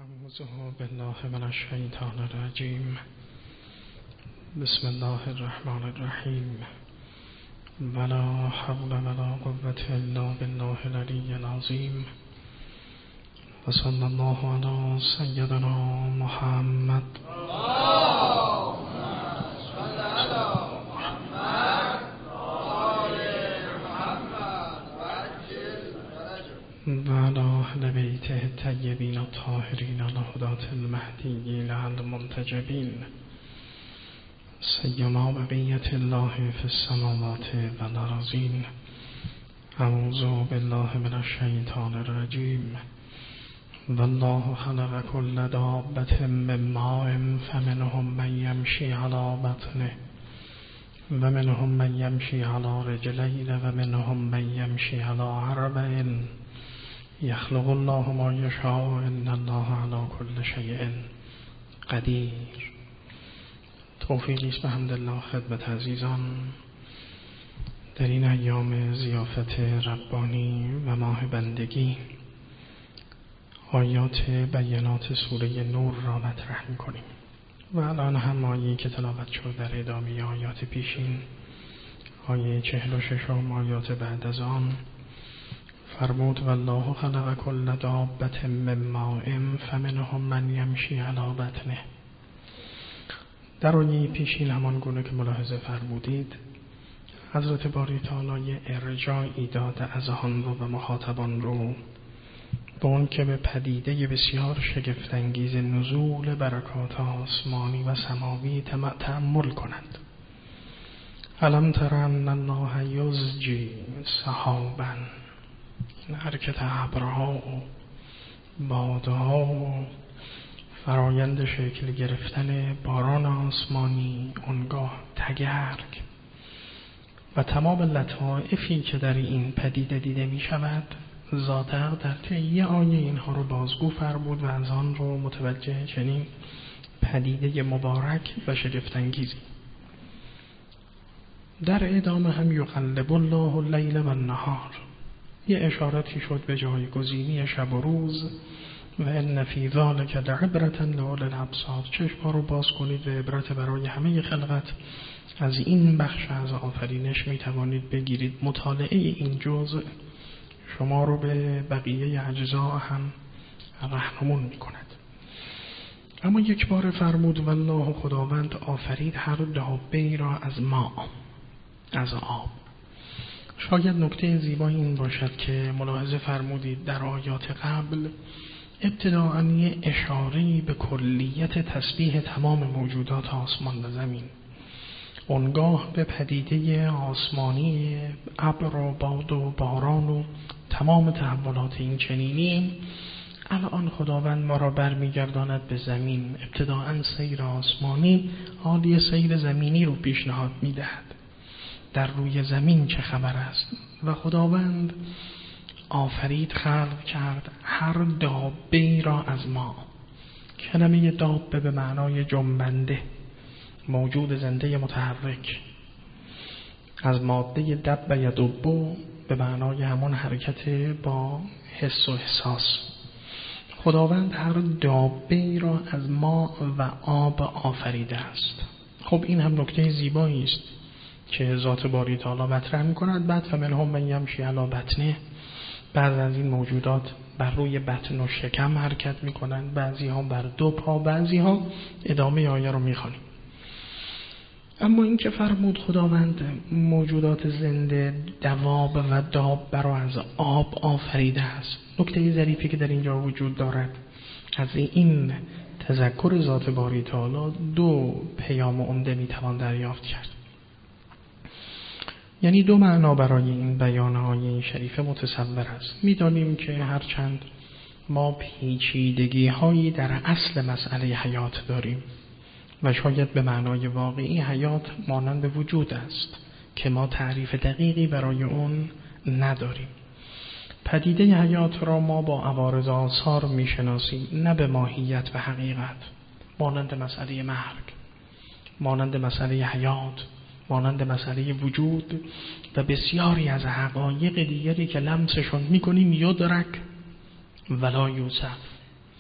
اعوذ بالله من الشیطان الرجیم. بسم الله الرحمن الرحیم. ولا حول ولا قوة الا بالله العلی العظیم. و صلی الله علی سیدنا محمد. و علی اهل بیته الطیبین الطاهرین الهداة المهدیین المنتجبین سیما بقیة الله فی السماوات و الارضین. اعوذ بالله من الشیطان الرجیم. والله خلق كل دابة من ماء فمنهم من يمشي على بطنه ومنهم من يمشي على رجلين ومنهم من يمشي على أربع يخلق الله ما يشاء ان الله على كل شيء قدیر. توفیقی است بحمدالله خدمت عزیزان در این ایام ضیافت ربانی و ماه بندگی آیات بینات سوره نور را مطرح می‌کنیم و الان هم آیه‌ای که تلاوت شد در ادامه آیات پیشین، آیه 46 آیات بعد از آن فرمود والله خلق كل دابة من ماء فمنهم من يمشي على بطنه. در آیه پیشین همان گونه که ملاحظه فرمودید حضرت باری تعالی ارجاعی داده از آن رو و مخاطبان رو به اون که به پدیده بسیار شگفت‌انگیز نزول برکات آسمانی و سماوی تأمل کنند. الم تر ان الله یزجی سحابا، این حرکت ابرها و بادها و فرایند شکل گرفتن باران آسمانی، اونگاه تگرگ و تمام لطائفی که در این پدیده دیده می شود، ذات در طی آیه اینها رو بازگو فرمود و از آن رو متوجه چنین پدیده مبارک و شگفت‌انگیزی. در ادامه هم یقلب الله اللیل و النهار، یه اشارتی شد به جایگزینی شب و روز و ان فی ذلک لعبرة لأولی الابصار. چشم‌ها رو باز کنید و عبرت برای همه خلقت از این بخش از آفرینش می توانید بگیرید. مطالعه این جزء شما رو به بقیه اجزا هم راهنمون می کند. اما یک بار فرمود والله خداوند آفرید هر دابه‌ای را از ما، از آب. شاید نکته زیبایی این باشد که ملاحظه فرمودید در آیات قبل ابتداءً اشاره‌ای به کلیت تسبیح تمام موجودات آسمان و زمین، اونگاه به پدیده آسمانی ابر و باد و باران و تمام تحولات این چنینی. الان خداوند ما را برمیگرداند به زمین. ابتداءً سیر آسمانی حالی سیر زمینی رو پیشنهاد میدهد. در روی زمین چه خبر است؟ و خداوند آفرید، خلق کرد هر دابه‌ای را از ما. کلمه دابه به معنای جنبنده، موجود زنده متحرک، از ماده دب یدب به معنای همون حرکت با حس و احساس. خداوند هر دابه‌ای را از ما و آب آفریده است. خب این هم نکته زیبایی است که ذات باری تعالی مطرح می‌کند. بعد فمنهم من یمشی علی بطنه، بعضی از این موجودات بر روی بطن و شکم حرکت می‌کنند، بعضی ها بر دو پا، بعضی ها ادامه آیه رو می‌خوانیم. اما این که فرمود خداوند موجودات زنده، دواب و داب را از آب آفریده است، نکته ظریفی که در اینجا وجود دارد از این تذکر ذات باری تعالی دو پیام عمده می‌توان دریافت کرد. یعنی دو معنا برای این بیان آیه این شریفه متصور است. می‌دانیم که هرچند ما پیچیدگی هایی در اصل مسئله حیات داریم و شاید به معنای واقعی حیات مانند وجود است که ما تعریف دقیقی برای اون نداریم. پدیده حیات را ما با عوارض آثار میشناسیم، نه به ماهیت و حقیقت، مانند مسئله مرگ، مانند مسئله حیات، مانند مسئله وجود و بسیاری از حقایق دیگری که لمسشون میکنیم یدرک ولا یوصف.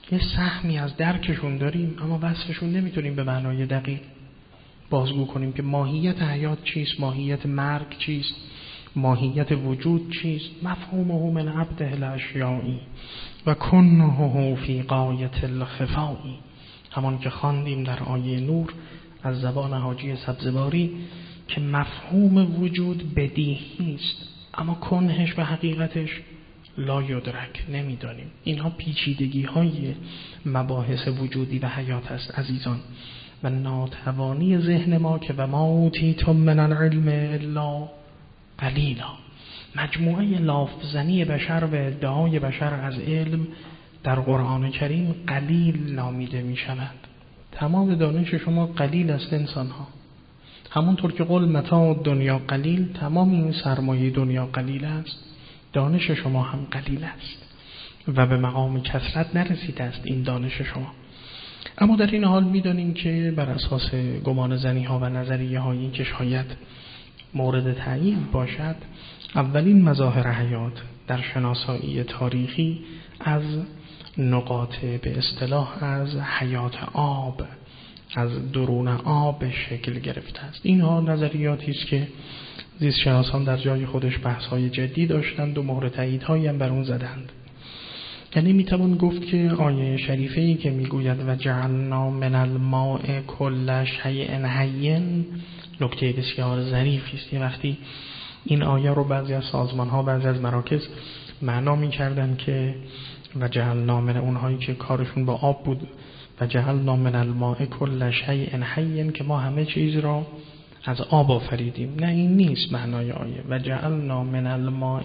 یه سهمی از درکشون داریم اما وصفشون نمیتونیم به معنای دقیق بازگو کنیم که ماهیت حیات چیست، ماهیت مرگ چیست، ماهیت وجود چیست. مفهومه من عبده الاشیائی و کنه فی غایة الخفائی، همان که خواندیم در آیه نور از زبان حاجی سبزواری که مفهوم وجود بدیهی است اما کنهش و حقیقتش لا یدرک، نمیدانیم. اینها پیچیدگی های مباحث وجودی و حیات است عزیزان، و ناتوانی ذهن ما که و ما اوتیتم من العلم الا قلیلا. مجموعه لافزنی بشر و ادعای بشر از علم در قرآن کریم قلیل نامیده می شود. تمام دانش شما قلیل است انسان ها، همونطور که قل متاع دنیا قلیل، تمام این سرمایه دنیا قلیل است، دانش شما هم قلیل است و به مقام کثرت نرسیده است این دانش شما. اما در این حال می‌دانیم که بر اساس گمان زنی ها و نظریه هایی که شاید مورد تأیید باشد، اولین مظاهر حیات در شناسایی تاریخی از نقاط به اصطلاح از حیات آب، از درون آب شکل گرفته است. اینها نظریاتی است که زیست شناسان در جای خودش بحث‌های جدی داشتند و مهر تاییدهایی هم بر اون زدند. یعنی میتوان گفت که آیه شریفه‌ای که میگوید و جعلنا من الماء کل شیء حی نکته بسیار ظریفی است. وقتی این آیه رو بعضی از سازمان‌ها، بعضی از مراکز معنا می‌کردن که و جعلنا من، اونهایی که کارشون با آب بود، و جعلنا من الماء کل شیء حی که ما همه چیز را از آب آفریدیم. نه، این نیست معنای آیه. و جعلنا من الماء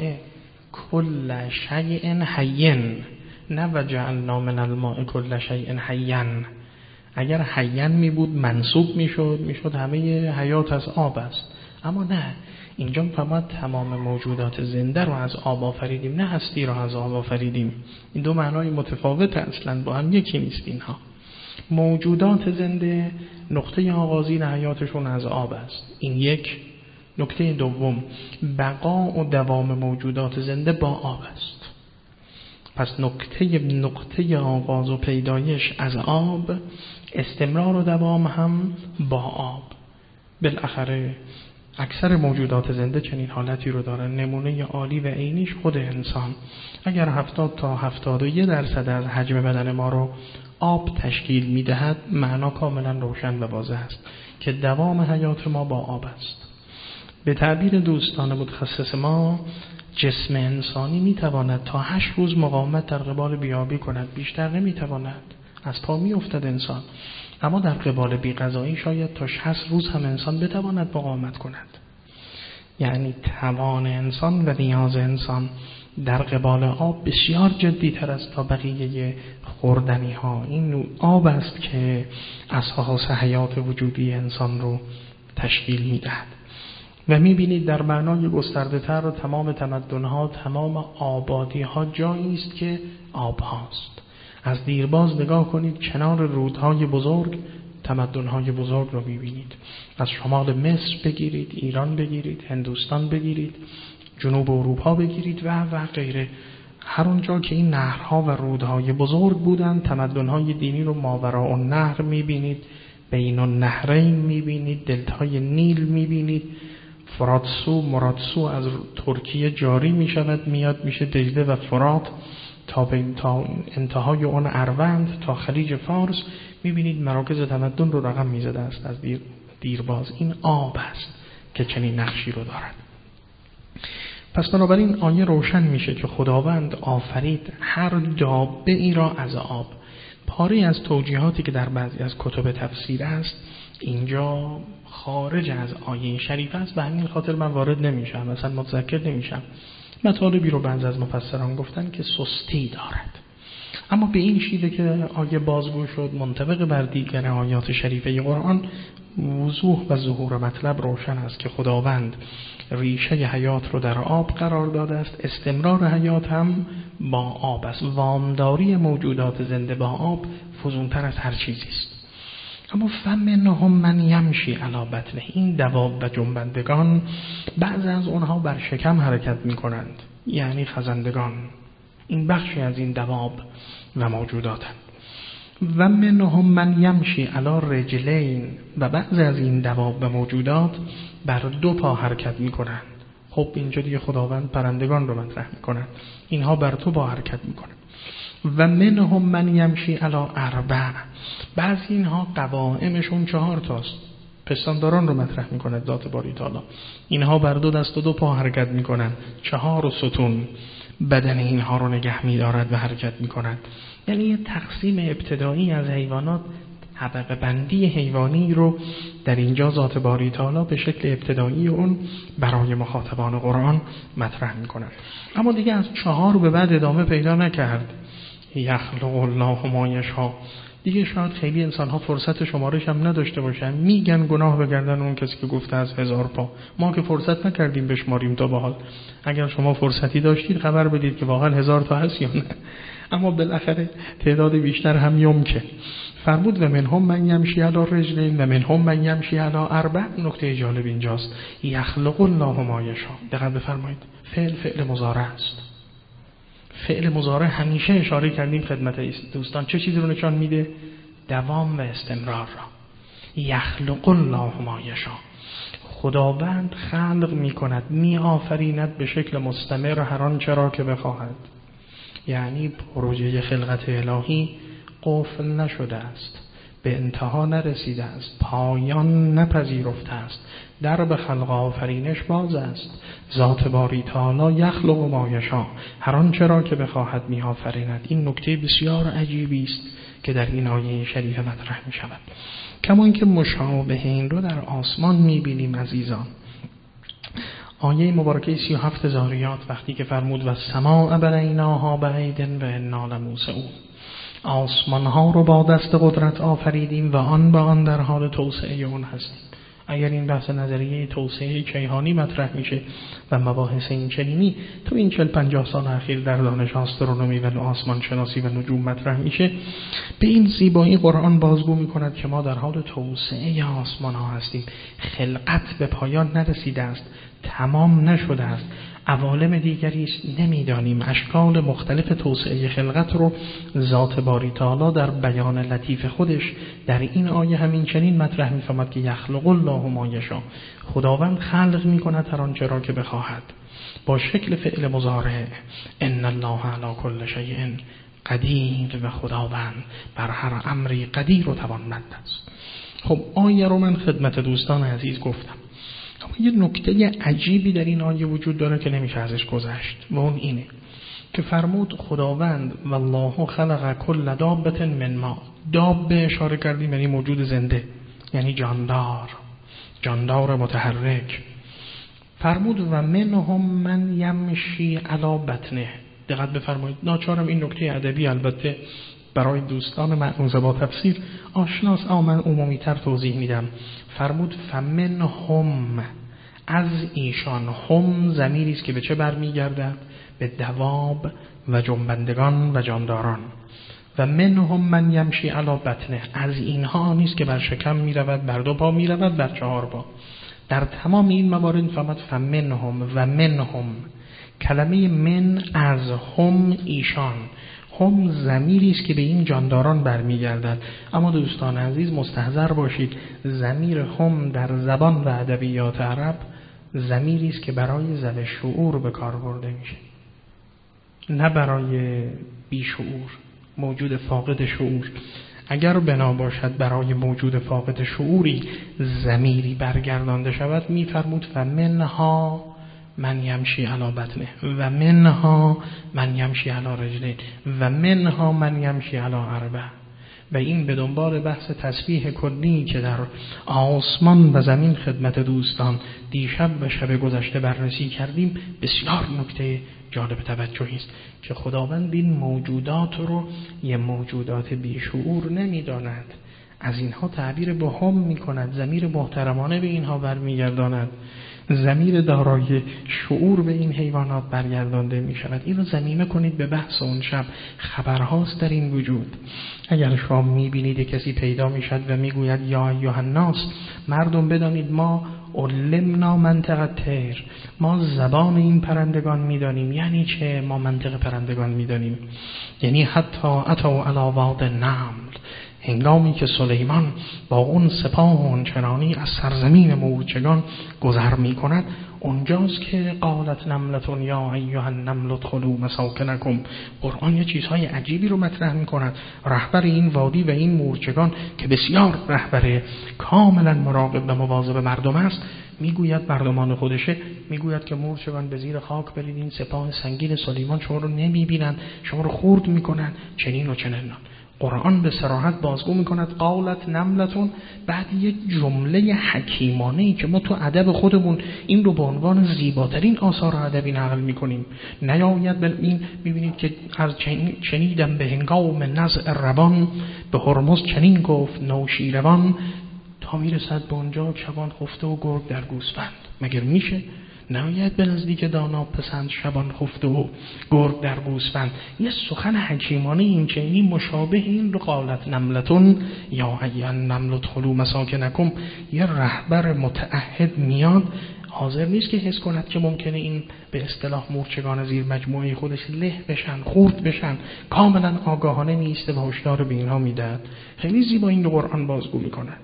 کل شیء حی، نه و جعلنا من الماء کل شیء حی. اگر حی می بود منصوب میشد همه حیات از آب است، اما نه، اینجا فقط تمام موجودات زنده رو از آب آفریدیم، نه هستی رو از آب آفریدیم. این دو معنای متفاوت اصلا با هم یکی نیست. اینها موجودات زنده نقطه آغازین حیاتشون از آب است، این یک. نکته دوم، بقا و دوام موجودات زنده با آب است. پس نقطه آغاز و پیدایش از آب، استمرار و دوام هم با آب. بالاخره اکثر موجودات زنده چنین حالتی رو دارن. نمونه عالی و عینیش خود انسان. اگر 70 تا 71% از حجم بدن ما رو آب تشکیل میدهد، معنا کاملا روشن و واضح است که دوام حیات ما با آب است. به تعبیر دوستان متخصص ما، جسم انسانی میتواند تا 8 روز مقاومت در قبال بیابی کند، بیشتر نمیتواند، از پا میافتد انسان. اما در قبال بی‌غذایی شاید تا 60 روز هم انسان بتواند مقاومت کند. یعنی توان انسان و نیاز انسان در قبال آب بسیار جدی تر است تا بقیه خوردنی ها. این آب است که اساس حیات وجودی انسان رو تشکیل میدهد. و میبینید در معنای گسترده تر تمام تمدن ها، تمام آبادی ها جایی است که آب هاست. از دیرباز نگاه کنید، کنار رودهای بزرگ تمدن‌های بزرگ رو می‌بینید. از شمال مصر بگیرید، ایران بگیرید، هندوستان بگیرید، جنوب اروپا بگیرید و غیره. هر اونجا که این نهرها و رودهای بزرگ بودند، تمدن‌های دینی رو ماوراء النهر می‌بینید، بین النهرین می‌بینید، دلتای نیل می‌بینید. فراتسو، مراتسو از ترکیه جاری می‌شود، میاد میشه دجله و فرات تا انتهای اون اروند تا خلیج فارس. میبینید مراکز تمدن رو رقم میزده است از دیرباز. این آب است که چنین نقشی رو دارد. پس بنابراین آیه روشن میشه که خداوند آفرید هر دابه ای را از آب. پاره از توجیهاتی که در بعضی از کتب تفسیر است اینجا خارج از آیه شریف است، به همین خاطر من وارد نمیشم، مثلا متذکر نمیشم. مطالبی رو بعضی از مفسران گفتن که سستی دارد، اما به این شیوه که آیه بازگو شد منطبق بر دیگر آیات شریفه قرآن، وضوح و ظهور مطلب روشن است که خداوند ریشه حیات رو در آب قرار داده است. استمرار حیات هم با آب است. وامداری موجودات زنده با آب فزونتر از هر چیزی است. اما فمنهم من یمشی علی بطنه، این دواب و جنبندگان بعضی از اونها بر شکم حرکت می کنند، یعنی خزندگان. این بخشی از این دواب و موجوداتند. و منهم من یمشی علی رجلین، و بعضی از این دواب و موجودات بر دو پا حرکت میکنن. خب اینجا دیگه خداوند پرندگان رو مطرح میکنن، اینها بر دو پا حرکت میکنن. و منهم من یمشی علی اربع، بعضی اینها قوائمشون 4 تاست، پستانداران رو مطرح میکنه ذات باری تعالی. اینها بر 2 دست و 2 پا حرکت میکنن، 4 ستون بدن اینها رو نگه میدارد و حرکت میکند. یعنی یه تقسیم ابتدایی از حیوانات، طبقه بندی حیوانی رو در اینجا ذات باری تعالی به شکل ابتدایی اون برای مخاطبان قرآن مطرح میکند. اما دیگه از 4 به بعد ادامه پیدا نکرد. یخلق الله ما یشاء، دیگه شاید خیلی انسان ها فرصت شمارش هم نداشته باشن، میگن گناه بگردن اون کسی که گفته از 1000 پا. ما که فرصت نکردیم بشماریم تا به حال. اگر شما فرصتی داشتید خبر بدید که واقعا 1000 تا هست یا نه. اما بالاخره تعداد بیشتر هم یمکن. فرمود و منهم من یمشی علی رجلین و منهم من یمشی علی اربع. نکته جالب اینجاست، یخلق الله ما یشاء. دقت بفرمایید، فعل مضارع است. فعل مضارع همیشه اشاره کردیم خدمت دوستان چه چیزی رو نشان میده؟ دوام و استمرار را. یخلق الله ما یشاء، خداوند خلق میکند، میآفریند به شکل مستمر هر آنچه را که بخواهد. یعنی پروژه خلقت الهی قفل نشده است، به انتها نرسیده است، پایان نپذیرفته است، در به خلق آفرینش باز است. ذات باری تعالی یخلق ما یشاء، هر آنچه را که بخواهد می آفریند. این نکته بسیار عجیبی است که در این آیه شریف مطرح می شود. کما اینکه مشابه این رو در آسمان می بینیم عزیزان. آیه مبارکه 37 زاریات وقتی که فرمود و السماء بنیناها بعید و انا لموسعون، آسمان ها رو با دست قدرت آفریدیم و آن به آن در حال توسعه اون هستیم. اگر این بحث نظریه توسعه کیهانی مطرح میشه و مباحث این چنینی تو این 40-50 سال اخیر در دانش آسترونومی و آسمان شناسی و نجوم مطرح میشه، به این زیبایی قرآن بازگو میکند که ما در حال توسعه آسمان ها هستیم. خلقت به پایان نرسیده است، تمام نشده است، عوالم دیگری است، نمیدانیم. اشکال مختلف توسعه خلقت رو ذات باری تعالی در بیان لطیف خودش در این آیه همین چنین مطرح می‌فرماید که یخلق الله ما یشاء، خداوند خلق می‌کند هر آنچه را که بخواهد با شکل فعل مضارع. ان الله علی کل شیء قدیر، و خداوند بر هر امری قدیر و توانمند است. خب آیه رو من خدمت دوستان عزیز گفتم، اما یه نکته عجیبی در این آیه وجود داره که نمیشه ازش گذشت و اون اینه که فرمود خداوند والله خلق کل دابة من ماء. دابه اشاره کردیم یعنی موجود زنده، یعنی جاندار متحرک. فرمود و منهم من یمشی علی بطنه. دقت بفرمایید، ناچارم این نکته ادبی البته برای دوستان معنوزه با تفسیر آشناس، من عمومی تر توضیح میدم. فرمود فمنهم، از ایشان، هم ضمیری است که به چه برمیگردد؟ به دواب و جنبندگان و جانداران. و منهم من یمشی علی بطنه، از اینها نیست که بر شکم میرود، بر 2 پا میرود، بر 4 پا. در تمام این موارد فرمود فمنهم و منهم. کلمه من از هم ایشان، هم ضمیری است که به این جانداران برمیگردد. اما دوستان عزیز مستحضر باشید، ضمیر هم در زبان و ادبیات عرب ضمیری است که برای ذوی شعور به کار برده میشه، نه برای بی شعور، موجود فاقد شعور. اگر بنا باشد برای موجود فاقد شعوری ضمیری برگردانده شود، میفرمود فمنها من یمشی علی بطنه و منها من یمشی علی رجلین و منها من یمشی علی اربع. و این به دنبال بحث تسبیح کلی که در آسمان و زمین خدمت دوستان دیشب و شب گذشته بررسی کردیم بسیار نکته جالب توجهی است که خداوند این موجودات رو یه موجودات بیشعور نمی‌داند، از اینها تعبیر به هم می‌کند، ضمیر محترمانه به اینها برمیگرداند، ضمیر دارای شعور به این حیوانات برگردانده می شود. این رو ضمیمه کنید به بحث اون شب. خبرهاست در این وجود. اگر شما می بینید کسی پیدا می شد و می گوید یا ایها الناس، مردم بدانید ما علمنا منطق الطیر، ما زبان این پرندگان می دانیم. یعنی چه؟ ما منطق پرندگان می دانیم. یعنی حتی اتوا علی واد النمل، هنگامی که سلیمان با اون سپاه و اونچنانی از سرزمین مورچگان گذر می کند، اونجاست که قالت نملة یا ایها النمل ادخلوا مساکنکم. قرآن یه چیزهای عجیبی رو مطرح می کند. رهبر این وادی و این مورچگان که بسیار رهبر کاملا مراقب و مواظب مردم است، میگوید مردمان خودشه، میگوید که مورچگان به زیر خاک برید، این سپاه سنگین سلیمان شما رو نمیبینن، شما رو خورد میکنن، چنین و چنین. قرآن به صراحت بازگو میکند قالت نملتون، بعد یک جمله حکیمانه‌ای که ما تو ادب خودمون این رو به عنوان زیباترین آثار ادبی نقل میکنیم نیاید به این. میبینید که از شنیدم به هنگام نزع روان، به هرمز چنین گفت نوشیروان، تا میرسد به اونجا شبان خفته و گرگ در گوسفند. مگر میشه؟ نهایت به نزدیک دانا پسند شبان خفته و گرگ در گوسفند. یه سخن حکیمانه این چنین مشابه این رو قالت نملتون یا ایها النمل ادخلوا مساکنکم. یه رهبر متعهد میاد، حاضر نیست که حس کند که ممکنه این به اصطلاح مورچگان زیر مجموعه خودش له بشن، خورد بشن، کاملا آگاهانه میسته و هشدار به اینها میدهد. خیلی زیبا این رو قرآن بازگو میکنه.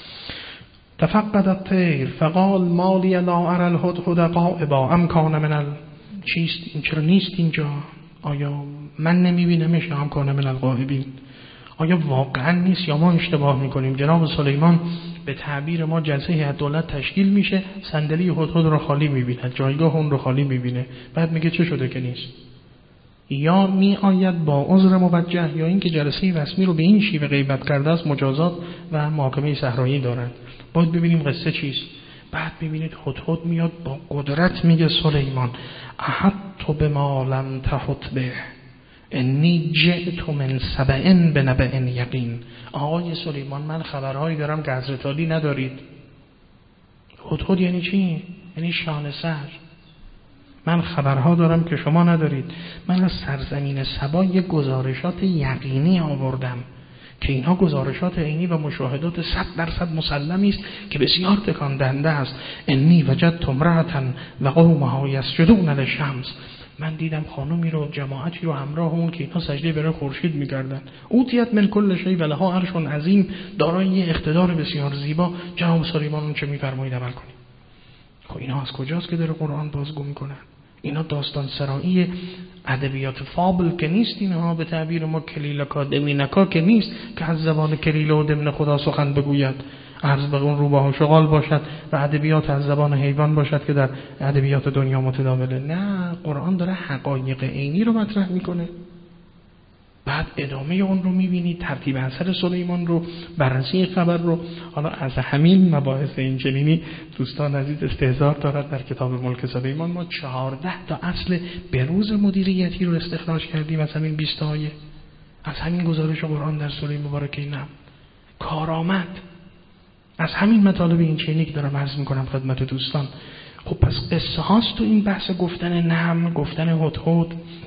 تفقد الطیر فقال مالی لا اری الهدهد غائبا ام کان من چیست این، چرا نیست اینجا؟ آیا من نمیبینمش ام کان من الغائبین؟ آیا واقعا نیست یا ما اشتباه میکنیم؟ جناب سلیمان به تعبیر ما جلسه هیئت دولت تشکیل میشه، صندلی هدهد رو خالی میبینه، جایگاه اون رو خالی میبینه، بعد میگه چه شده که نیست؟ یا می آید با عذر موجه، یا اینکه جلسه رسمی رو به این شیوه غیبت کرده است مجازات و محاکمه صحرایی دارند. باید ببینیم قصه چیست. بعد ببینید هدهد میاد با قدرت میگه سلیمان احطت بما لم تحط به انی جئت من سبأ بنبأ یقین. آقای سلیمان من خبرهایی دارم که حضرت علی ندارید. هدهد یعنی چی؟ یعنی شان سر. من خبرها دارم که شما ندارید. من از سرزمین سبا یک گزارشات یقینی آوردم که اینها گزارشات عینی و مشاهدات 100% مسلمی است که بسیار تکان دهنده است. انی وجدت امرأة و قومها یسجدون للشمس. من دیدم خانومی رو، جماعتی رو همراه اون که اینها سجده برای خورشید می‌کردن. اوتیت من کل شیء و لها عرش عظیم، دارای اقتدار بسیار زیبا. جناب سلیمان اون چه می‌فرمایید عمل کنید. خب اینا از کجاست که در قرآن بازگو می‌کنن؟ اینا داستان سرایی ادبیات فابل که نیست، اینها به تعبیر ما کلیلکا دمینکا که نیست که از زبان کلیله و دمن خدا سخن بگوید، عرض به اون روباه و شغال باشد و ادبیات از زبان حیوان باشد که در ادبیات دنیا متداوله. نه، قرآن داره حقایق عینی رو مطرح میکنه. بعد ادامه اون رو میبینید، ترتیب اثر سلیمان رو، بررسی خبر رو. حالا از همین مباحث اینچنینی دوستان عزیز استحضار دارد. در کتاب ملک سلیمان ما 14 تا اصل بروز مدیریتی رو استخراج کردیم از همین 20 آیه، از همین گزارش قرآن در سوره مبارکه نمل. کارآمد از همین مطالب اینچنینی که دارم عرض میکنم خدمت دوستان. خب پس قصه هاست تو این بحث گفتن نمل، گفتن هدهد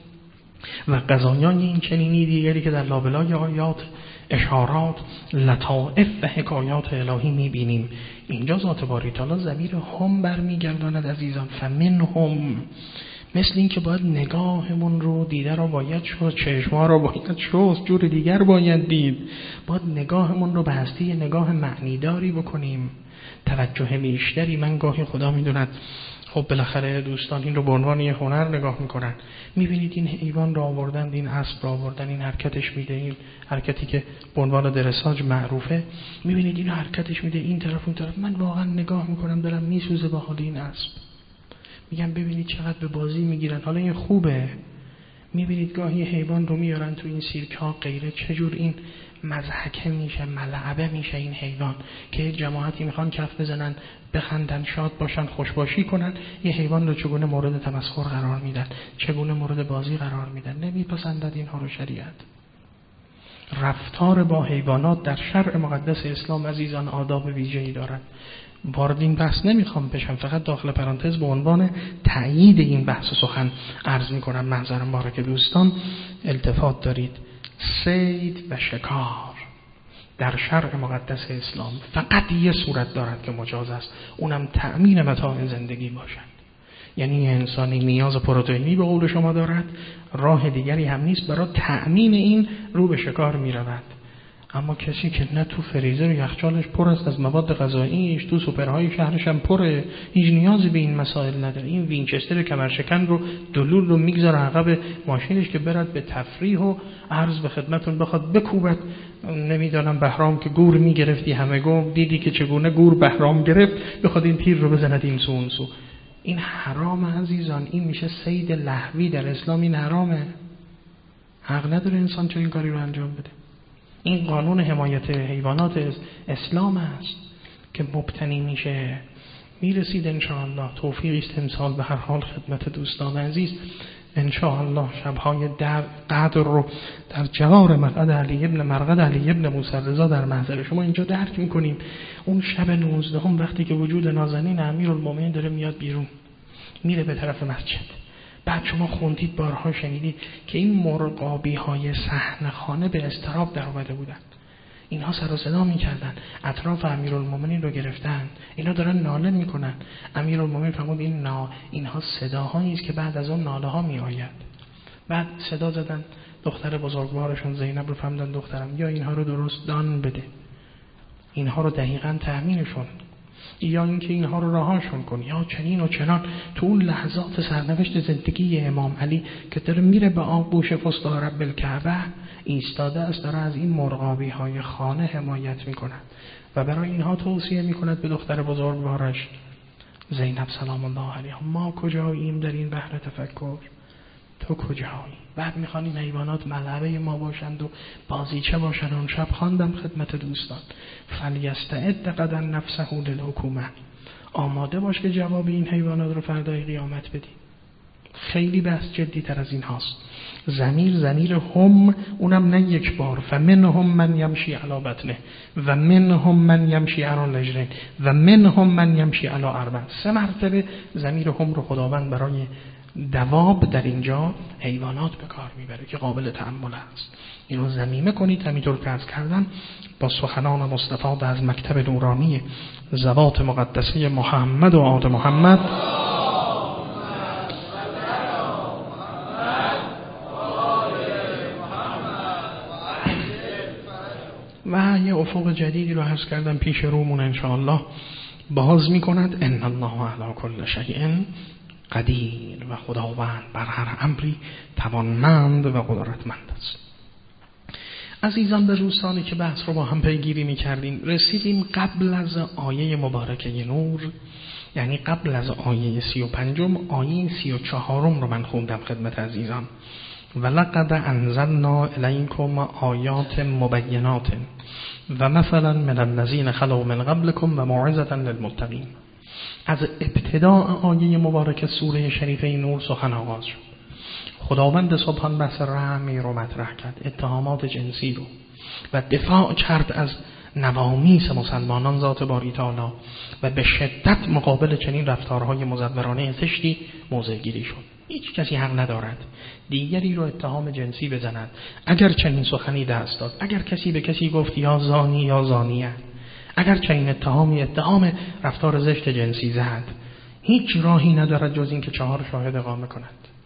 و قضایای این چنینی دیگری که در لابلای آیات اشارات، لطائف و حکایات الهی میبینیم. اینجا ذات باری تعالی ضمیر هم برمیگرداند عزیزان. فمنهم، مثل این که باید نگاهمون رو، دیده رو باید شست، چشم‌ها رو باید شست، جور دیگر باید دید. باید نگاهمون رو به هستی نگاه معنیداری بکنیم، توجه بیشتری. من گاهی خدا میدوند خب بالاخره دوستان این رو به عنوان یه هنر نگاه میکنن. میبینید این حیوان را آوردن، این اسب را آوردن، این حرکتش میده، این حرکتی که به عنوان درساج معروفه، میبینید این حرکتش میده این طرف اون طرف. من واقعا نگاه میکنم دلم میسوزه با حال این اسب. میگم ببینید چقدر به بازی میگیرن. حالا این خوبه، میبینید گاهی حیوان رو میارن تو این سیرک ها غیره، چجور این مضحکه میشه، ملعبه میشه این حیوان که جماعتی میخوان کف بزنن، بخندن، شاد باشن، خوشباشی کنن. یه حیوان رو چگونه مورد تمسخر قرار میدن، چگونه مورد بازی قرار میدن. نمیپسندد اینها رو شریعت. رفتار با حیوانات در شرع مقدس اسلام عزیزان آداب ویژه‌ای دارد. وارد این بحث نمیخوام بشم، فقط داخل پرانتز به عنوان تأیید این بحث سخن عرض میکنم. محضر مبارک دوستان التفات دارید، صید و شکار در شرع مقدس اسلام فقط یه صورت دارد که مجاز است، اونم تأمین متاع زندگی باشد. یعنی انسانی نیاز پروتئینی به قول شما دارد، راه دیگری هم نیست برای تأمین این رو به شکار می رود. اما کسی که نه تو فریزر و یخچالش پر است از مواد غذاییش، تو سوپرهای شهرش هم پره، هیچ نیازی به این مسائل نداره. این وینچستر کمرشکن رو دلول رو میگذاره عقب ماشینش که برد به تفریح و عرض به خدمتون بخواد بکوبد. نمیدونم بهرام که گور میگرفتی همه گم، دیدی که چگونه گور بهرام گرفت، بخواد این تیر رو بزند این سو اون سو. این حرام عزیزان، این میشه صید لهوی در اسلام. این حرامه، حق نداره انسان چنین کاری رو انجام بده. این قانون حمایت حیوانات اسلام است که مبتنی میشه. میرسید انشاءالله، توفیقی است امسال به هر حال خدمت دوستان عزیز انشاءالله شبهای قدر رو در جوار مرقد علی ابن موسی رضا در محضر شما اینجا درک میکنیم. اون شب 19 وقتی که وجود نازنین امیرالمومنین داره میاد بیرون، میره به طرف مسجد. بعد شما خوندید، بارها شنیدید که این مرغابی های صحن خانه به اضطراب در اومده بودن. اینها سر و صدا میکردن، اطراف امیرالمومنین رو گرفتن، اینا دارن ناله میکنن. امیرالمومنین فرمود اینها صداهایی است که بعد از اون ناله ها میآید. بعد صدا زدن، دختر بزرگوارشون زینب رو فرمودن دخترم یا اینها رو درست دان بده، اینها رو دقیقاً تأمینشون، یا اینکه اینها رو رهاشون کن، یا چنین و چنان. تو اون لحظات سرنوشت زندگی امام علی که داره میره به آغوش فسطی رب الکعبه ایستاده است، داره از این مرغابی های خانه حمایت میکند و برای اینها توصیه میکند به دختر بزرگوارش زینب سلام الله علیها. ما کجاییم در این بحر تفکر؟ تو کجایی؟ بعد میخوان این حیوانات ملعبه ما باشند و بازیچه باشند. اون شب خواندم خدمت دوستان فلیستعد غدا نفسه للحکومه، آماده باش که جواب این حیوانات رو فردای قیامت بدی. خیلی بحث جدی تر از این هاست. ضمیر هم، اونم نه یک بار، فمنهم من یمشی علی بطنه و منهم من یمشی علی رجلین و منهم من یمشی علی اربع. 3 مرتبه ضمیر هم رو خداوند برای دواب در اینجا حیوانات به کار میبره که قابل تأمل است. اینو ضمیمه کنید. همینطور که عرض کردم با سخنان مستفاد از مکتب نورانی ذوات مقدسه محمد و آل محمد و یه افق جدیدی رو عرض کردم پیش رومون انشاءالله باز میکند. ان الله علی کل شیء قدیر، و خداوند بر هر امری توانمند و قدرتمند است. عزیزان به دوستانی که بحث رو با هم پیگیری می‌کردیم رسیدیم قبل از آیه مبارکه نور، یعنی قبل از آیه 35 آیه 34 رو من خوندم خدمت عزیزان. ولقد انزلنا الیکم آیات مبینات و مثلا من الذین خلوا من قبلکم و موعظة للمتقین. از ابتداء آیه مبارکه سوره شریفه نور سخن آغاز شد. خداوند سبحان بحث رحمی رو مطرح کرد، اتهامات جنسی رو، و دفاع کرد از نوامیس مسلمانان ذات باری تعالی و به شدت مقابل چنین رفتارهای مزورانه زشتی موضع گیری شد. هیچ کسی حق ندارد دیگری رو اتهام جنسی بزند اگر چنین سخنی دست داد، اگر کسی به کسی گفت یا زانی یا زانیه، اگر چنین اتهام رفتار زشت جنسی زد، هیچ راهی ندارد جز این که 4 شاهد اقامه کند.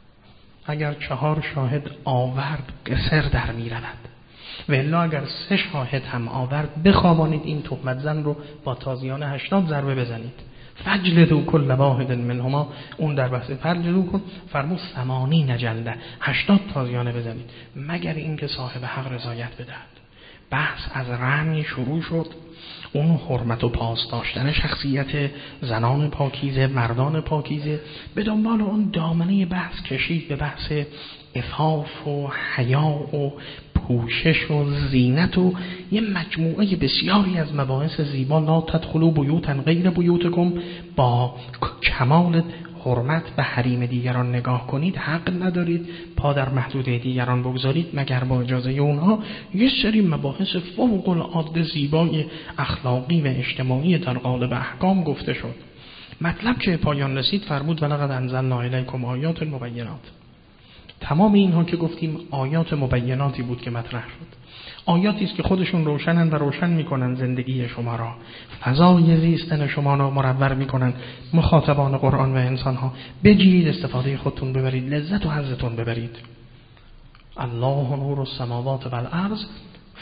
اگر 4 شاهد آورد قصر در می رود، و الا اگر 3 شاهد هم آورد بخوابانید این تهمت زن رو با تازیان 80 ضربه بزنید. فجلدوا کل واحد منهما، اون در بحث فجلدوا کن فرمود 80 جلده، 80 تازیانه بزنید، مگر اینکه صاحب حق رضایت بدهد. بحث از رمی شروع شد. اون حرمت و پاس داشتن شخصیت زنان پاکیزه، مردان پاکیزه، به دنبال اون دامنه بحث کشید به بحث عفاف و حیا و پوشش و زینت و یه مجموعه بسیاری از مباحث زیبا. لا تدخلوا بیوتا غیر بیوتکم، با کمال حرمت به حریم دیگران نگاه کنید، حق ندارید پا در محدوده دیگران بگذارید مگر با اجازه اونها. یه سری مباحث فوق العاده زیبای اخلاقی و اجتماعی در قالب احکام گفته شد. مطلب که پایان رسید فرمود ولقد انزلنا الیکم آیات مبینات. تمام اینها که گفتیم آیات مبیناتی بود که مطرح شد. آیاتی است که خودشون روشنن و روشن میکنن زندگی شما را، فضای زیستن شما را منور میکنن. مخاطبان قرآن و انسان ها بگیرید، استفاده خودتون ببرید، لذت و حظتون ببرید. الله نور السماوات و الارض،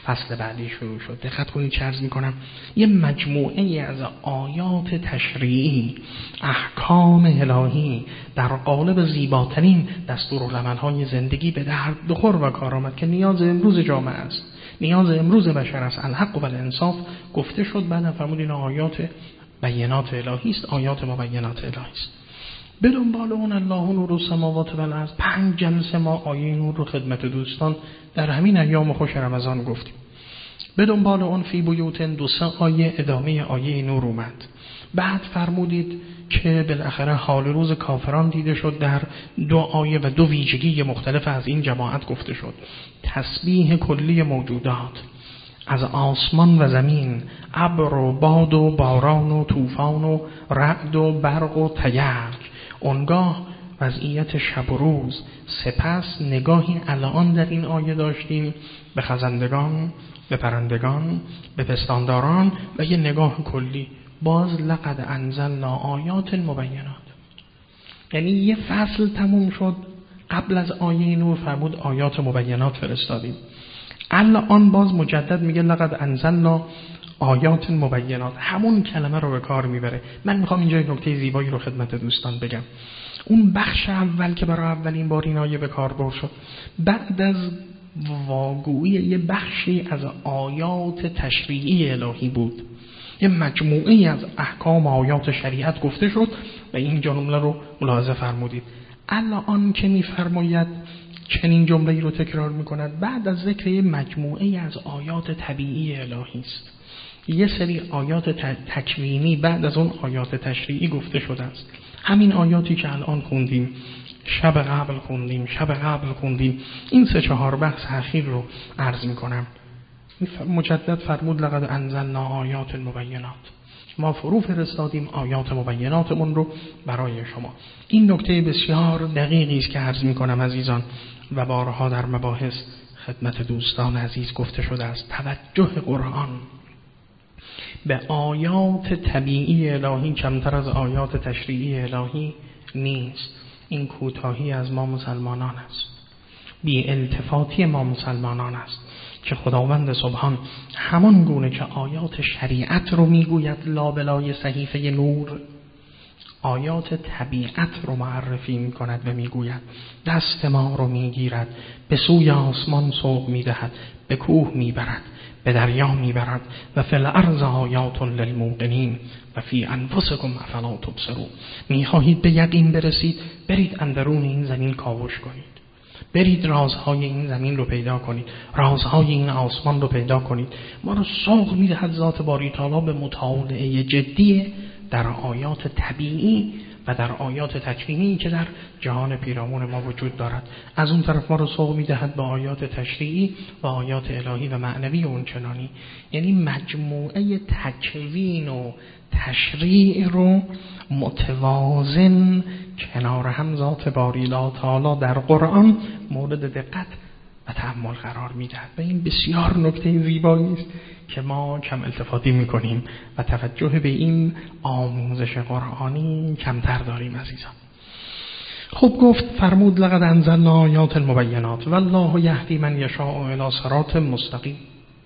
فصل بعدی شروع شد. دقت کنید چه عرض میکنم، یه مجموعه از آیات تشریعی، احکام الهی در قالب زیباترین دستورالعمل‌های زندگی به درد بخور و کار آمد که نیاز امروز جامعه است، نیاز امروز بشر است. الحق و الانصاف گفته شد، بعد فرمودین آیات بینات الهی است، آیات مبینات الهی است. به دنبال اون الله نور السماوات و الارض 5 جلسه ما آیه نور رو خدمت دوستان در همین ایام خوش رمضان گفتیم. به دنبال اون فی بیوتن 2-3 آیه ادامه آیه نور اومد. بعد فرمودید که بالاخره حال روز کافران دیده شد، در 2 آیه و 2 ویژگی مختلف از این جماعت گفته شد. تسبیح کلی موجودات از آسمان و زمین، ابر و باد و باران و طوفان و رعد و برق و تیرک، اونگاه وضعیت شب و روز، سپس نگاهی الان در این آیه داشتیم به خزندگان، به پرندگان، به پستانداران و یه نگاه کلی. باز لقد انزلنا آیات مبینات، یعنی یه فصل تموم شد، قبل از آیه نور فرمود آیات مبینات فرستادیم، الان باز مجدد میگه لقد انزلنا آیات مبینات، همون کلمه رو به کار میبره. من میخوام اینجا یک نکته زیبایی رو خدمت دوستان بگم. اون بخش اول که برای اولین بار این آیه به کار برد شد، بعد از واگویی یه بخشی از آیات تشریعی الهی بود، یه مجموعه از احکام آیات شریعت گفته شد و این جمله رو ملاحظه فرمودید. الان که میفرماید چنین جمله‌ای رو تکرار میکند بعد از ذکر یه مجموعه از آیات طبیعی الهی است. یه سری آیات تکوینی بعد از اون آیات تشریعی گفته شده است. همین آیاتی که الان خوندیم، شب قبل خوندیم، این 3-4 بحث اخیر رو عرض میکنم. مجدد فرمود لقد انزلنا آیات مبینات، ما فرو فرستادیم آیات مبیناتمون رو برای شما. این نکته بسیار دقیقی است که عرض میکنم عزیزان و بارها در مباحث خدمت دوستان عزیز گفته شده است. توجه قرآن به آیات طبیعی الهی کمتر از آیات تشریعی الهی نیست. این کوتاهی از ما مسلمانان است، بی التفاتی ما مسلمانان است که خداوند سبحان همان گونه که آیات شریعت رو میگوید لابلای صحیفه نور، آیات طبیعت رو معرفی میکند و میگوید دست ما رو میگیرد، به سوی آسمان سوق میدهد، به کوه میبرد، به دریا میبرد و فی الارض آیات للموقنین و فی انفسکم افلا تبصرون. میخواهید به یقین برسید، برید اندرون این زمین کاوش کنید، برید رازهای این زمین رو پیدا کنید، رازهای این آسمان رو پیدا کنید. ما رو سوق میدهد ذات باری تعالی به مطالعه جدی در آیات طبیعی و در آیات تکوینی که در جهان پیرامون ما وجود دارد. از اون طرف ما رو سوق میدهد به آیات تشریعی و آیات الهی و معنوی اونچنانی. یعنی مجموعه تکوین و تشریع رو متوازن کنار هم ذات باری تعالی در قرآن مورد دقت و تأمل قرار میدهد و این بسیار نکته زیبایی است که ما کم التفاتی میکنیم و توجه به این آموزش قرآنی کمتر داریم عزیزان. خب گفت فرمود لقد انزلنا آیات مبینات والله یهدی من یشاء الی صراط مستقیم.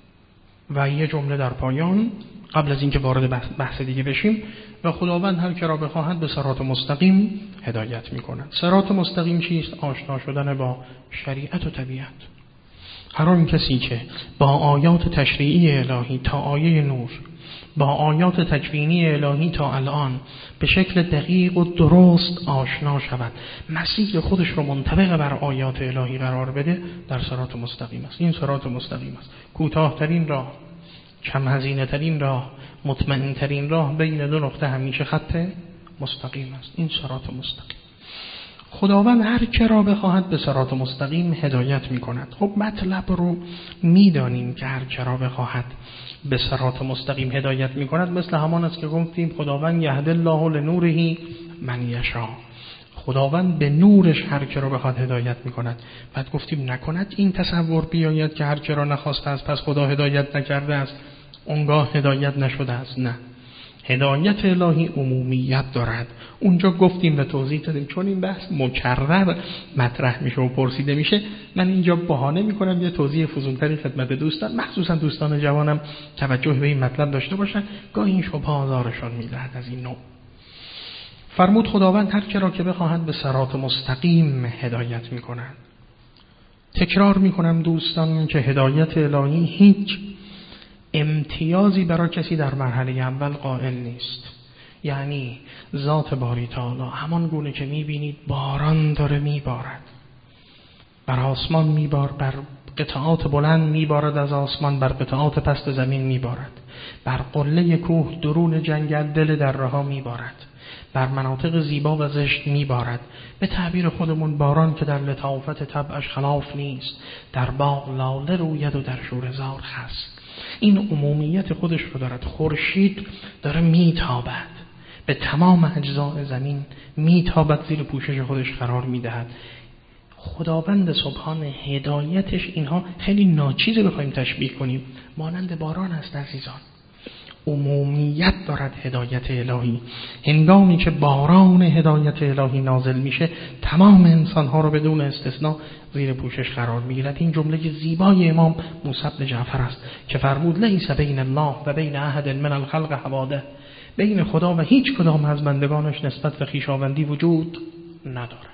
و یه جمله در پایان قبل از اینکه وارد بحث دیگه بشیم، و خداوند هر که را بخواهد به صراط مستقیم هدایت میکند. صراط مستقیم چیست؟ آشنا شدن با شریعت و طبیعت. هر آن کسی که با آیات تشریعی الهی تا آیه نور، با آیات تکوینی الهی تا الان به شکل دقیق و درست آشنا شود، مسیر خودش رو منطبق بر آیات الهی قرار بده، در صراط مستقیم است. این صراط مستقیم است، کوتاه‌ترین راه، کم هزینه ترین راه، مطمئن ترین راه، بین 2 نقطه همیشه خط مستقیم است. این صراط مستقیم. خداوند هر که را بخواهد به صراط مستقیم هدایت می کند. خب مطلب رو می دانیم که هر که را بخواهد به صراط مستقیم هدایت می کند مثل همان است که گفتیم خداوند یهد الله لنوره من یشاء. خداوند به نورش هر که را بخواد هدایت می کند. بعد گفتیم نکند این تصور بیاید که هر که را نخواسته است پس خدا هدایت نکرده است، اونگاه هدایت نشده است. نه، هدایت الهی عمومیت دارد. اونجا گفتیم و توضیح دادیم چون این بحث مکرر مطرح میشه و پرسیده میشه، من اینجا بهانه میکنم یه توضیح فزونتری خدمت دوستان، مخصوصا دوستان جوانم توجه به این مطلب داشته باشن، گاهی این شبهه آزارشون میدهد از این نوع. فرمود خداوند هر که را که بخواهد به صراط مستقیم هدایت میکنند. تکرار میکنم دوستان که هدایت الهی هیچ امتیازی برای کسی در مرحله اول قائل نیست. یعنی ذات باری تعالی همان گونه که میبینید باران داره میبارد، بر آسمان میبار، بر قطعات بلند میبارد از آسمان، بر قطعات پست زمین میبارد، بر قله کوه، درون جنگل، دل دره‌ها میبارد، بر مناطق زیبا و زشت میبارد. به تعبیر خودمون باران که در لطافت طبعش خلاف نیست، در باغ لاله روید و در شوره‌زار خس. این عمومیت خودش رو دارد. خورشید داره میتابد، به تمام اجزاء زمین میتابد، زیر پوشش خودش قرار میدهد. خداوند سبحان هدایتش اینها خیلی ناچیزه بخوایم تشبیه کنیم، مانند باران است عزیزان. عمومیت دارد هدایت الهی. هنگامی که باران هدایت الهی نازل میشه، تمام انسانها رو بدون استثناء زیر پوشش قرار میگیرد. این جمله زیبای امام موسی بن جعفر است که فرمود لیس بین الله و بین احد من الخلق حواده، بین خدا و هیچ کدام از بندگانش نسبت به خویشاوندی وجود ندارد.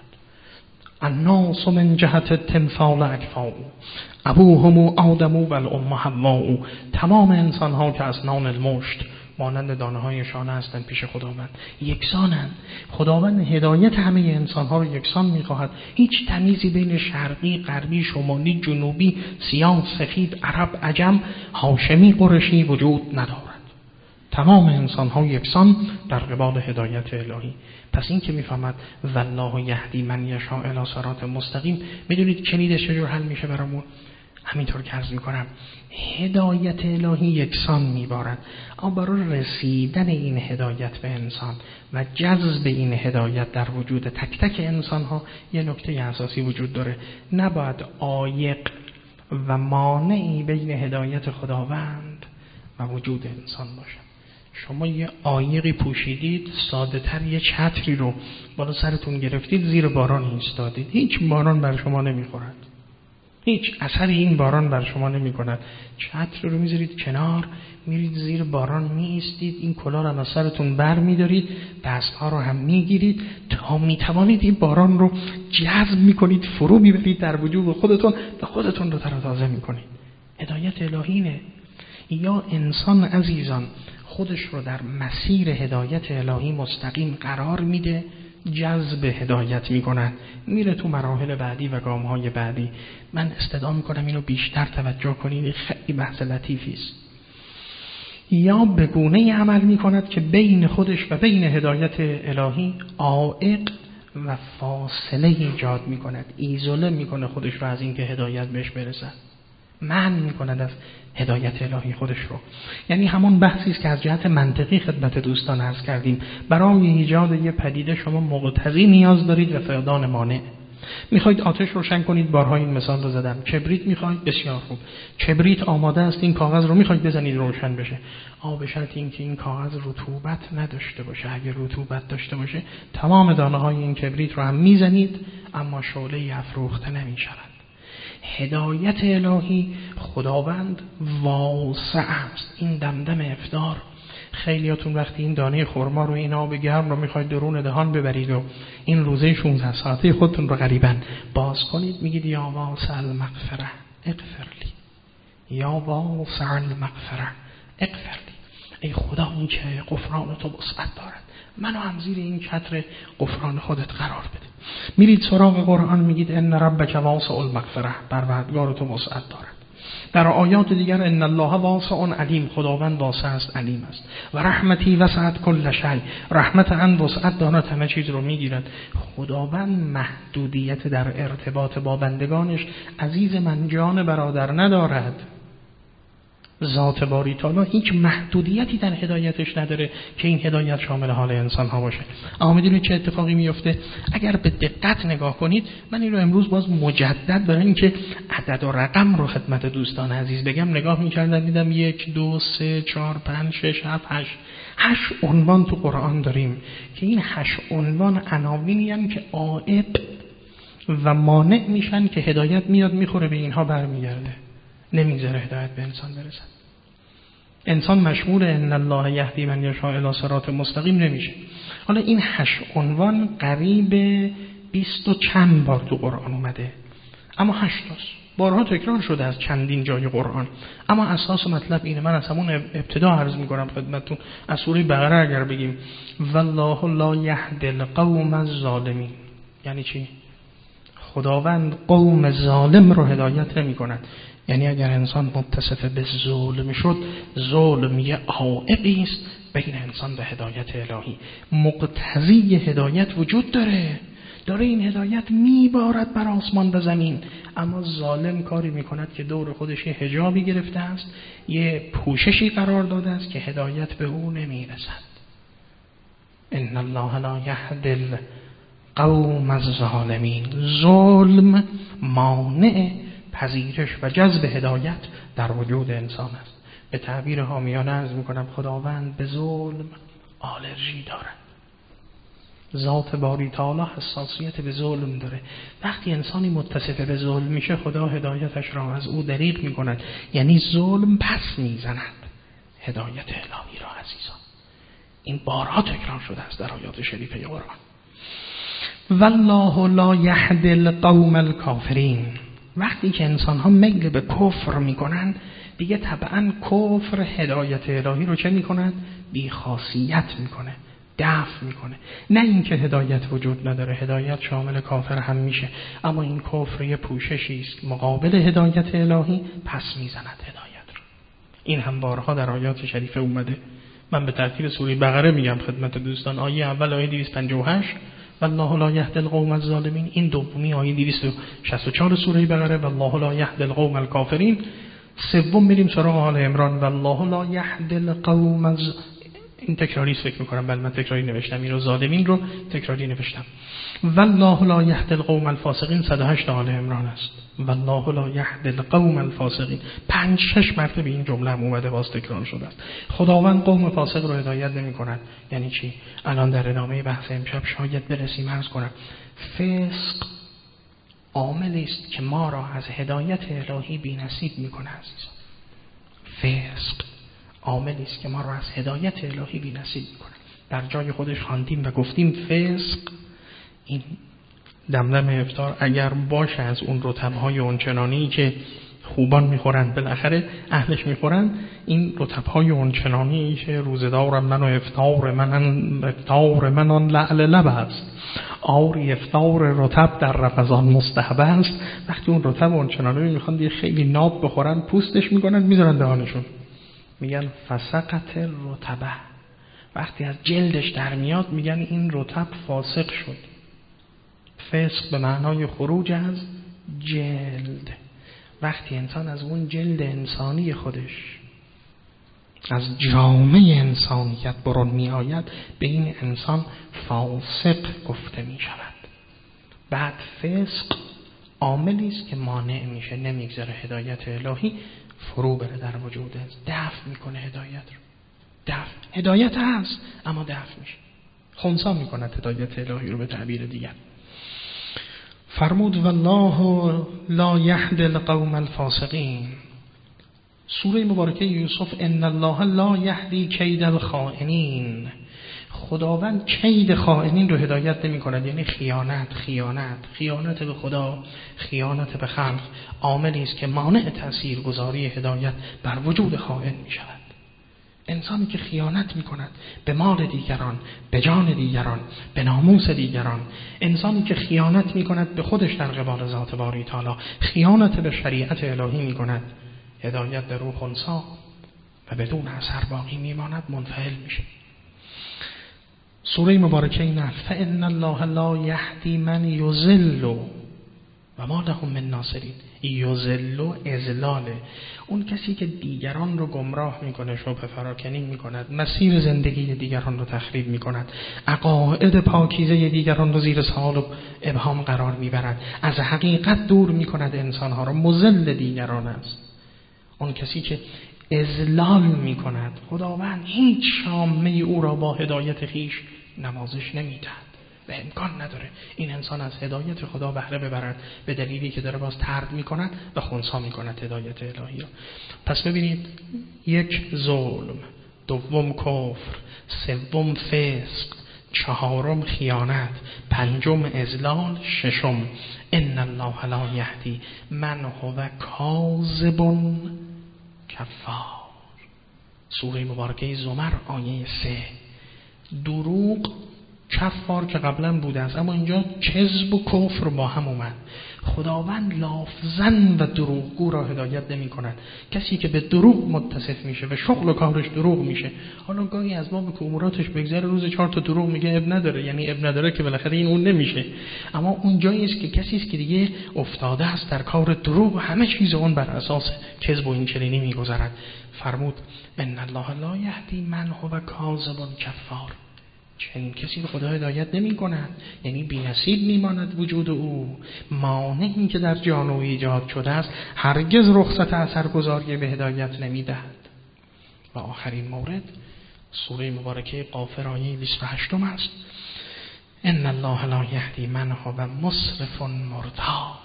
الناس من جهت التمثال اکفاء ابوهم آدم و الام حواء. تمام انسان ها که اسنان المشت، مانند دانه های شانه هستند پیش خداوند، یکسانند. خداوند هدایت همه انسان ها رو یکسان میخواهد. هیچ تمیزی بین شرقی، غربی، شمالی، جنوبی، سیاه، سفید، عرب، عجم، هاشمی، قرشی وجود ندارد. تمام انسان ها یکسان در قبال هدایت الهی. پس این که میفهمد والله یهدی من یشاء الی صراط مستقیم، میدونید کلیدش چجور حل میشه برامون؟ همینطور که عرض میکنم هدایت الهی یکسان میبارد، اما برای رسیدن این هدایت به انسان و جذب این هدایت در وجود تک تک انسان ها یه نکته اساسی وجود داره. نباید عایق و مانعی بین هدایت خداوند و وجود انسان باشه. شما یه عایقی پوشیدید، ساده تر یه چتری رو بالا سرتون گرفتید، زیر باران ایستادید، هیچ باران بر شما نمیخورد، هیچ اثری این باران بر شما نمی کند. چتر رو میذارید کنار، میرید زیر باران میایستید، این کلاه رو از سرتون بر میدارید، دستها رو هم میگیرید تا میتوانید این باران رو جذب میکنید، فرو میبرید در وجود خودتون و خودتون رو ترتازه میکنید. هدایت الهینه. یا انسان عزیزان خودش رو در مسیر هدایت الهی مستقیم قرار میده، جذب هدایت میکنن، میره تو مراحل بعدی و گامهای بعدی. من استدعا میکنم اینو بیشتر توجه کنید، خیلی بحث لطیفی است. یا به گونه‌ای عمل میکند که بین خودش و بین هدایت الهی عائق و فاصله ایجاد میکند، ایزوله میکنه خودش رو از این که هدایت بهش برسد، منع میکند از هدایت الهی خودش رو. یعنی همون بحثی است که از جهت منطقی خدمت دوستان عرض کردیم. برای ایجاد یه پدیده شما مقتضی نیاز دارید و فقدان مانع. میخواید آتش روشن کنید، بارها این مثال رو زدم. کبریت میخواید، بسیار خوب، کبریت آماده است، این کاغذ رو میخواید بزنید روشن بشه، به شرط اینکه این کاغذ رطوبت نداشته باشه. اگر رطوبت داشته باشه تمام دانه های این کبریت رو هم میزنید اما شعله افروخته نمیشود. هدایت الهی خداوند واسع است. این دمدم افطار، خیلیاتون وقتی این دانه خرما رو این آب گرم رو میخواید درون دهان ببرید و این روزه 16 ساعته خودتون رو غریبا باز کنید، میگید یا واسع المغفره اغفر لی، یا واسع المغفره اغفر لی. ای خدا این که غفران تو وسعت دارد، منو هم زیر این چتر غفران خودت قرار بده. میرید سراغ قرآن، میگید ان ربک واسع المغفره، پروردگار تو وسعت دارد. در آیات دیگر ان الله واسع علیم، خداوند واسع است، علیم است. و رحمتی وسعت کل شیء، رحمت ان وسعت دارد، همه چیز رو میگیرد. خداوند محدودیت در ارتباط با بندگانش عزیز من جان برادر ندارد. ذات باری تعالی هیچ محدودیتی در هدایتش نداره که این هدایت شامل حال انسان ها باشه. اما میدونید چه اتفاقی میفته؟ اگر به دقت نگاه کنید، من این رو امروز باز مجدد برای اینکه عدد و رقم رو خدمت دوستان عزیز بگم نگاه میکردم، دیدم 1 2 3 4 5 6 7 8 عنوان تو قرآن داریم که این 8 عنوان عناوینی هستند که عائق و مانع میشن که هدایت میاد میخوره به اینها برمیگرده، نمیذاره هدایت به انسان برسه. انسان مشمول ان الله یهدی من یشاء الی صراط مستقیم نمیشه. حالا این 8 عنوان قریب 20 و چند بار تو قرآن اومده، اما 8 تاست، بارها تکرار شده از چندین جای قرآن. اما اساس مطلب اینه، من از همون ابتدا عرض میکنم خدمتتون، از سوره بقره اگر بگیم والله لا یهدی القوم الظالمین، یعنی چی؟ خداوند قوم ظالم رو هدایت نمی کند. یعنی اگر انسان متصف به ظلم شد، ظلم یه عائقی است بین انسان و هدایت الهی. مقتضی هدایت وجود داره این هدایت میبارد بر آسمان و زمین، اما ظالم کاری میکند که دور خودش یه حجابی گرفته است، یه پوششی قرار داده است که هدایت به او نمیرسد. ان الله لا یهدی القوم الظالمین. ظلم مانع پذیرش و جذب هدایت در وجود انسان است. به تعبیر حامیانه عرض میکنم خداوند به ظلم آلرژی دارد. ذات باری تعالی حساسیت به ظلم داره. وقتی انسانی متصف به ظلم میشه، خدا هدایتش را از او دریغ میکند، یعنی ظلم پس میزند هدایت الهی را. عزیزان این بارها تکرار شده است در آیات شریفه قرآن. والله لا یهدی القوم الکافرین. وقتی که انسان ها میل به کفر میکنن، دیگه طبعا کفر هدایت الهی رو چه میکنن؟ بی خاصیت میکنه، دفع میکنه. نه اینکه هدایت وجود نداره، هدایت شامل کافر هم میشه، اما این کفر یه پوششی است مقابل هدایت الهی، پس میزند هدایت رو. این هم بارها در آیات شریفه اومده. من به ترتیب سوره بقره میگم خدمت دوستان. آیه اول آیه 258 والله لا یهدی القوم الظالمین، این دومی آیه 264 سوره بقره والله لا یهدی القوم الکافرین. سوم میریم سراغ آل عمران والله لا یهدی القوم این تکراری فکر میکنم، بل من تکراری نوشتم، این رو ظالمین رو تکراری نوشتم. والله لا یهدی القوم الفاسقین 108 آل عمران است. والله لا یهدی القوم الفاسقین 5-6 مرتبه این جمله هم اومده، باز تکرار شده است. خداوند قوم فاسق رو هدایت نمی‌کند. یعنی چی؟ الان در ادامه بحث امشب شاید برسیم عرض کنم فسق عاملی است که ما را از هدایت الهی بی‌نصیب می‌کند. عزیزان فسق عاملی است که ما را از هدایت الهی بی‌نصیب می‌کند. در جای خودش خواندیم و گفتیم فسق این دمدم افطار اگر باشه از اون رطب‌های اونچنانی که خوبان میخورن، بالاخره اهلش میخورن، این رطب‌های اونچنانی که روزدار من و افطار من آن لعل لب است، آری افطار رطب در رمضان مستحب است. وقتی اون رطب اونچنانی میخوان دیگه خیلی ناب بخورن، پوستش میکنن میذارن دهانشون، میگن فسقط رطبه. وقتی از جلدش در میاد میگن این رطب فاسق شد. فسق به معنای خروج از جلد. وقتی انسان از اون جلد انسانی خودش، از جامعه انسانیت برون می آید، به این انسان فاسق گفته می شود. بعد فسق عاملی است که مانع میشه، نمیگذاره هدایت الهی فرو بره در وجود، دفع میکنه هدایت رو. هدایت هست اما دفع میشه، خنثی میکنه هدایت الهی رو. به تعبیر دیگر فرمود والله لا یهدی القوم الفاسقین. سوره مبارکه یوسف ان الله لا یهدی کید الخائنین. خداوند کید خائنین رو هدایت نمی کند. یعنی خیانت به خدا، خیانت به خلق عاملی است که مانع تاثیرگذاری هدایت بر وجود خائن می شود. انسانی که خیانت می کند به مال دیگران، به جان دیگران، به ناموس دیگران، انسانی که خیانت می کند به خودش در قبال ذات باری تعالی، خیانت به شریعت الهی می کند، هدایت در او خنثی و بدون اثر باقی می ماند، منفعل میشه. سوره مبارکه نحل فإن الله لا یهدی من یضل و ما لهم من ناصرین. یضل و اضلاله، اون کسی که دیگران رو گمراه میکنه، شبه پراکنی میکند، مسیر زندگی دیگران رو تخریب میکند، عقاید پاکیزه دیگران رو زیر سوال و ابهام قرار میبرد، از حقیقت دور میکند انسانها رو، مضل دیگران است. اون کسی که اضلال میکند، خداوند هیچ شامه او را با هدایت خیش نوازش نمیدهد و امکان نداره این انسان از هدایت خدا بهره ببرد، به دلیلی که داره باز طرد میکند و خنثی میکند هدایت الهی را. پس ببینید، یک ظلم، دوم کفر، سوم فسق، چهارم خیانت، پنجم اضلال، ششم ان الله لا یهدی من هو کاذب کفار. سوره مبارکه زمر آیه 3. دروغ کفار که قبلا بوده است، اما اینجا کذب و کفر با هم اومد. خداوند لافظن و دروغگو را هدایت نمی کند. کسی که به دروغ متصف میشه و شغل و کارش دروغ میشه، حالا گاهی از باب که اموراتش بگذره روز 4 تا دروغ میگه اب نداره، یعنی اب نداره که بالاخره این اون نمیشه. اما اون جایی است که کسی است که دیگه افتاده است در کار دروغ و همه چیز اون بر اساس کذب و این چنینی میگذرد. فرمود ان الله لا یهدی من هو کاذب کفار. چنین کسی رو خدا هدایت نمی کند، یعنی بی نصیب میماند وجود او. مانعی که در جان او ایجاد شده است هرگز رخصت اثرگذاری به هدایت نمیدهد. و آخرین مورد سوره مبارکه غافر آیه 28 است. ان الله لا یهدی من هو مسرف مرتاب.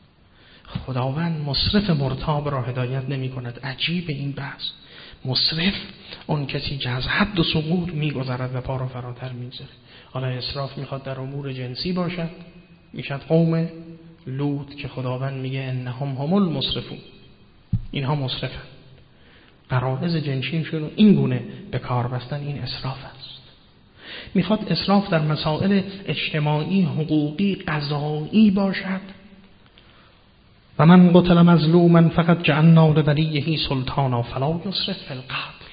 خداوند مسرف مرتاب را هدایت نمی کند. عجیب این بحث. مسرف اون کسی که از حد و سقوط میگذرد و پا را فراتر میگذاره. حالا اسراف میخواد در امور جنسی باشد، میشد قوم لوط که خداوند میگه انهم هم المسرفون، اینها مسرفن. غرایز جنسیشون رو این گونه به کار بستن، این اسراف است. میخواد اسراف در مسائل اجتماعی، حقوقی، قضایی باشد. و من قتل مظلوما فقط جعلنا لولیه سلطانا فلا یسرف فی القتل.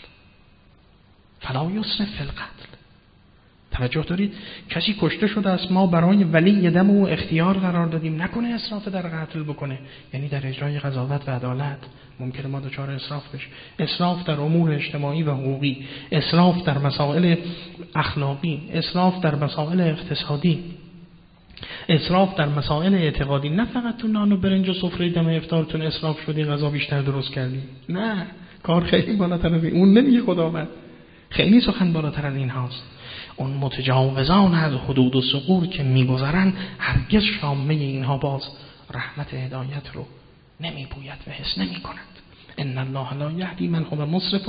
فلا یسرف فی القتل. توجه دارید؟ کسی کشته شده است، ما برای ولی دم او اختیار قرار دادیم نکنه اسراف در قتل بکنه، یعنی در اجرای قضاوت و عدالت ممکنه ما دچار اسراف بشیم. اسراف در امور اجتماعی و حقوقی، اسراف در مسائل اخلاقی، اسراف در مسائل اقتصادی، اسراف در مسائل اعتقادی. نه فقط تو نان و برنج و سفره دم افطارتون اسراف شدی، غذا بیشتر درست کردی. نه، کار خیلی بالاتر از این. اون نمیگه خداوند، خیلی سخن بالاتر از این هاست. اون متجاوزان از حدود و ثغور که میگذرن هرگز شامه اینها باز رحمت هدایت رو نمیبوید و حس نمی کند. ان الله لا یهدی من هو مسرف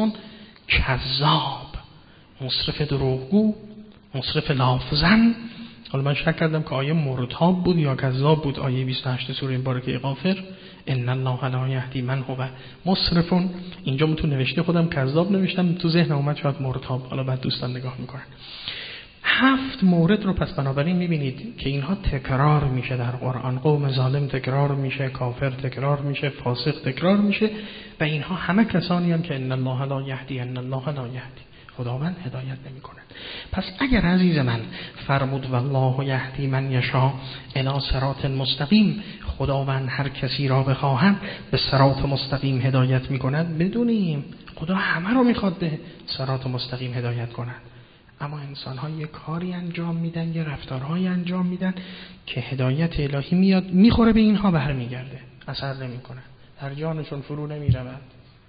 کذاب. مسرف دروغگو، مسرف لافظن. حالا من شک کردم که آیه مرتاب بود یا کذاب بود. آیه 28 سوره مبارکه غافر ان الله لا یهدی من هو مسرف. اینجا تو نوشته خودم کذاب نوشتم، تو ذهن اومد شاید مرتاب. حالا بعد دوستان نگاه میکنن. 7 مورد رو پس بنابراین میبینید که اینها تکرار میشه در قرآن. قوم ظالم تکرار میشه، کافر تکرار میشه، فاسق تکرار میشه، و اینها همه کسانی هم که ان الله لا یهدی ان الله لا یهدی، خداوند هدایت نمی کند. پس اگر عزیز من فرمود والله یهدی من یشاء الی صراط مستقیم، خداوند هر کسی را بخواهد به صراط مستقیم هدایت می کند، بدونیم خدا همه رو میخواد به صراط مستقیم هدایت کند. اما انسان ها یه کاری انجام میدن، یه رفتارهایی انجام میدن که هدایت الهی میاد میخوره به اینها، برمیگرده، اثر نمی کند، در جانشون فرو نمی رود،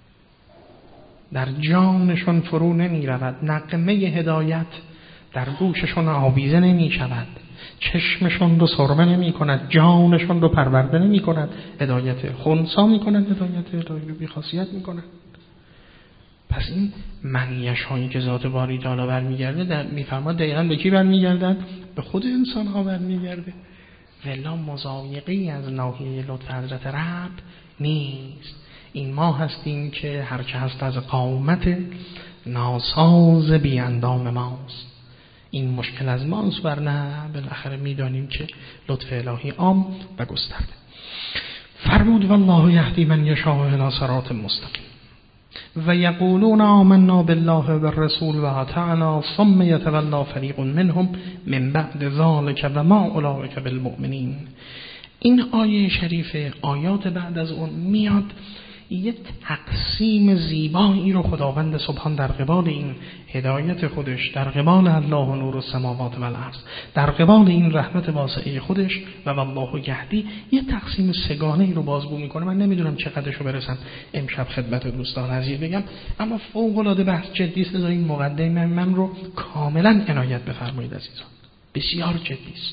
در جانشون فرو نمی رود، نغمه هدایت در گوششون آویزه نمی شود، چشمشون رو سرمه نمی کند، جانشون رو پرورده نمی کند، هدایت خنثی می کند، هدایت الهی رو بی‌خاصیت می کند. پس این منیش هایی که ذات باری تعالی برمیگرده، میفرماد دقیقاً به کی برمیگردن؟ به خود انسان ها برمیگرده. ولا مضایقه‌ای از ناحیه لطف حضرت رب نیست. این ما هستیم که هر که هست از قامت ناساز بی اندام ماست. این مشکل از ماست، ورنه بالاخره میدانیم که لطف الهی عام و گسترده. فرمود والله یهدی من یشاء الی صراط مستقیم و یقولون آمنا بالله و بالرسول و اطعنا ثم یتولی فریق منهم من بعد ذلک و ما اولئک بالمؤمنین. این آیه شریف آیات بعد از اون میاد یه تقسیم زیبایی رو خداوند سبحان در قبال این هدایت خودش، در قبال الله نور السماوات و الارض، در قبال این رحمت واسعه خودش و والله یهدی، یه تقسیم سگانه‌ای رو بازگو میکنه. من نمیدونم چقدرشو برسم امشب خدمت دوستان عزیز بگم، اما فوق‌العاده بحث جدی است. این مقدمه من رو کاملا عنایت بفرمایید عزیزان، بسیار جدی است.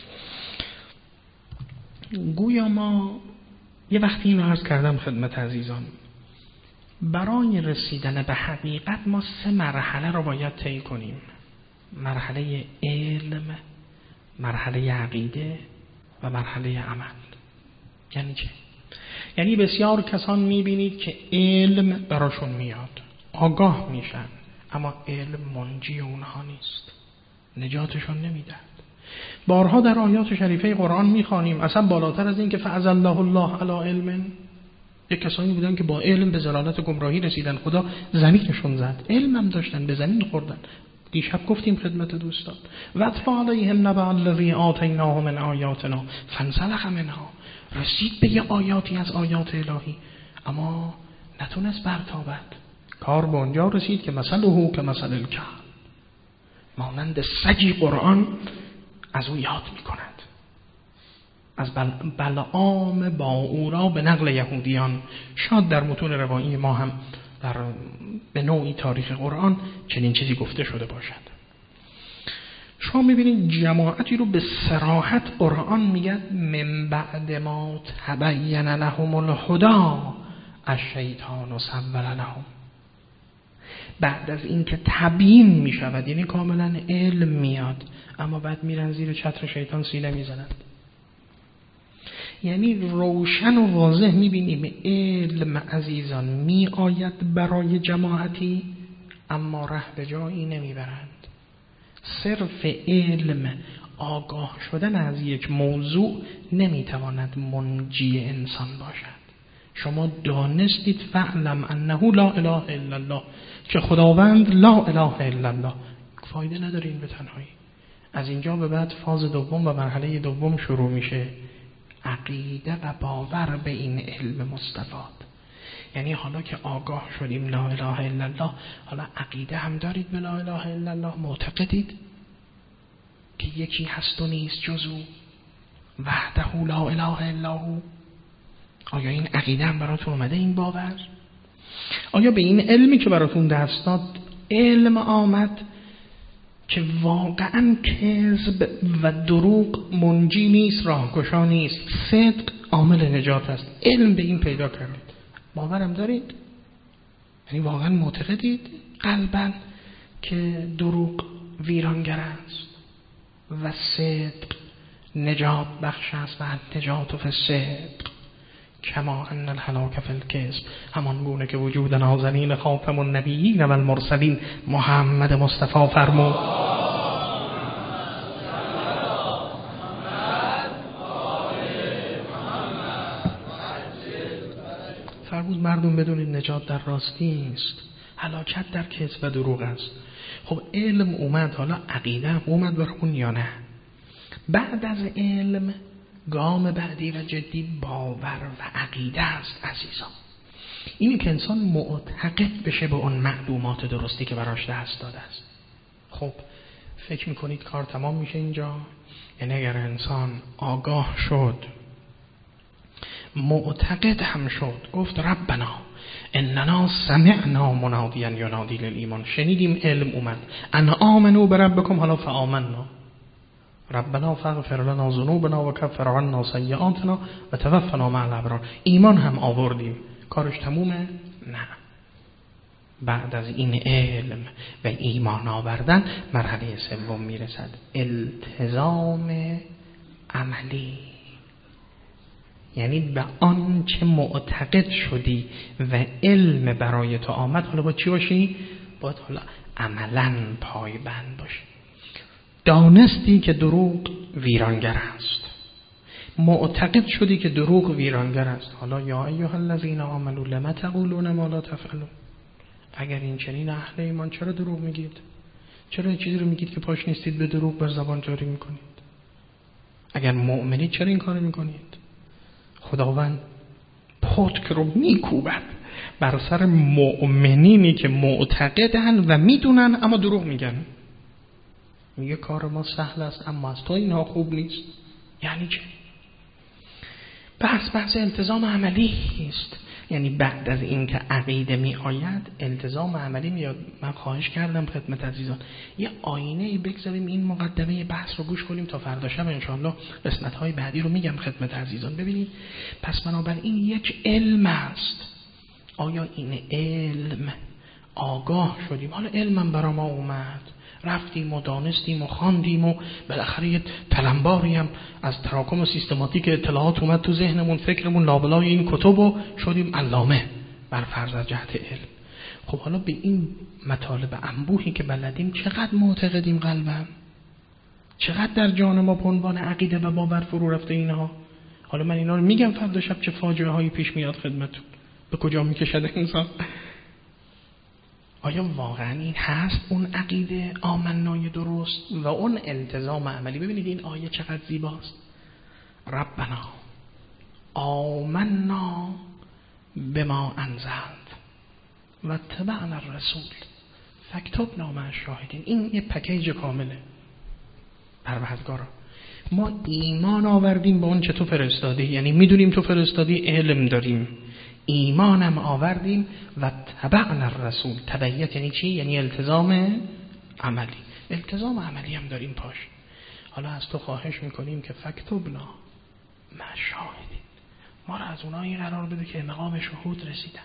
گویا ما یه وقتی اینو عرض کردم خدمت عزیزان، برای رسیدن به حقیقت ما 3 مرحله رو باید طی کنیم: مرحله علم، مرحله عقیده و مرحله عمل. یعنی چه؟ یعنی بسیار کسان میبینید که علم براشون میاد، آگاه میشن، اما علم منجی اونها نیست، نجاتشون نمیده. بارها در آیات شریفه قرآن میخوانیم اصلا بالاتر از این که فأذل الله علی علم، یک کسانی بودن که با علم به ضلالت گمراهی رسیدن، خدا زمینشون زد، علم هم داشتن به زمین خوردن. دیشب گفتیم خدمت دوستان وَاتْلُ عَلَیْهِمْ نَبَأَ الَّذِی آتَیْنَاهُ مِنْ آیاتنا فَانْسَلَخَ مِنْهَا. رسید به یه آیاتی از آیات الهی اما نتونست برتابد. کار به اونجا رسید که مثله کمثل الکلب، مانند سگی قرآن از او یاد می کند. از بلعام باورا به نقل یهودیان، شاید در متون روایی ما هم در به نوعی تاریخ قرآن چنین چیزی گفته شده باشد. شما میبینید جماعتی رو به صراحت قرآن میگه من بعد ما تبین لهم الهدی الشیطان سول لهم. بعد از این که تبیین میشود، یعنی کاملا علم میاد، اما بعد میرن زیر چتر شیطان سینه میزنند. یعنی روشن و واضح میبینیم علم عزیزان می آید برای جماعتی اما ره به جایی نمیبرند. صرف علم، آگاه شدن از یک موضوع نمیتواند منجی انسان باشد. شما دانستید فعلم انه لا اله الا الله، که خداوند لا اله الا الله، فایده نداره این به تنهایی. از اینجا به بعد فاز دوم و مرحله دوم شروع میشه، عقیده و باور به این علم مستفاد. یعنی حالا که آگاه شدیم لا اله الا الله، حالا عقیده هم دارید به لا اله الا الله، معتقدید که یکی هست و نیست جز او، وحده لا اله الا هو. آیا این عقیده هم براتون اومده، این باور؟ آیا به این علمی که براتون دست داد علم آمد که واقعا کذب و دروغ منجی نیست، راهگشا نیست، صدق عامل نجات است؟ علم به این پیدا کردید، باورم دارید؟ یعنی واقعا معتقدید قلباً که دروغ ویرانگر است و صدق نجات بخش است و نجات فی الصدق کما ان الهلاک فی الکذب. همان گونه که وجود نازنین خاتم النبیین و المرسلین محمد مصطفی فرمود مردم بدونید نجات در راستی است، هلاکت در کذب و دروغ است. خب علم اومد، حالا عقیده هم اومد برامون یا نه؟ بعد از علم گام بعدی و جدی باور و عقیده است عزیزان. اینی که انسان معتقد بشه به اون معلومات درستی که براش دست داده است. خب فکر میکنید کار تمام میشه اینجا؟ یعنی اگر انسان آگاه شد، معتقد هم شد، گفت ربنا اننا سمعنا منادیا ینادی للایمان، شنیدیم علم اومد، ان آمنوا بربکم، حالا فآمنا، ربنا فاغفر لنا ذنوبنا و کفر عنا سیئاتنا و توفنا مع الابرار، ایمان هم آوردیم، کارش تمومه؟ نه. بعد از این علم و ایمان آوردن مرحله سوم میرسد، التزام عملی. یعنی به آن چه معتقد شدی و علم برای تو آمد، حالا با چی باشی؟ باید حالا عملاً پایبند باشی. دانستی که دروغ ویرانگر است، معتقد شدی که دروغ ویرانگر است، حالا یا ایها الذین آمنوا لم تقولون ما لا تفعلون، اگر این چنین اهل ایمان چرا دروغ میگید؟ چرا چیزی رو میگید که پاش نیستید به دروغ بر زبان جاری میکنید؟ اگر مؤمنید چرا این کارو میکنید؟ خداوند پتک رو میکوبد بر سر مؤمنینی که معتقدن و میدونن اما دروغ میگن. میگه کار ما سهل است اما از تو اینها خوب نیست. یعنی چه؟ بحث التزام عملی است. یعنی بعد از این که عقیده می آید التزام عملی میاد. من خواهش کردم خدمت عزیزان یه آینه بگذاریم این مقدمه بحث رو گوش کنیم تا فردا شب انشاءالله قسمت‌های بعدی رو میگم خدمت عزیزان. ببینید پس بنابراین یک علم است. آیا این علم آگاه شدیم؟ حالا علمم برا ما اومد، رفتیم و دانستیم و خواندیم و بالاخره یه تلمباری هم از تراکم سیستماتیک اطلاعات اومد تو ذهنمون، فکرمون لابلای این کتب و شدیم علامه بر فرض از جهت علم. خب حالا به این مطالب انبوهی که بلدیم چقدر معتقدیم قلبم؟ چقدر در جان ما به عنوان عقیده و باور فرو رفته اینها؟ حالا من اینا رو میگم فردا شب چه فاجعه هایی پیش میاد خدمتتون. به کجا میکشد انسان؟ آیا واقعا این هست اون عقیده آمنای درست و اون التزام عملی؟ ببینید این آیه چقدر زیباست. ربنا آمنا بما انزلت و اتبعنا الرسول فاکتبنا مع الشاهدین. این یه پکیج کامله. پروردگارا ما ایمان آوردیم به اون چه تو فرستادی، یعنی میدونیم تو فرستادی، علم داریم، ایمانم آوردیم و تبعنا الرسول. تبعیت یعنی چی؟ یعنی التزام عملی. التزام عملی هم داریم پاش. حالا از تو خواهش میکنیم که فکتبنا مع شاهدین، ما را از اونایی قرار بده که مقام شهود رسیدن.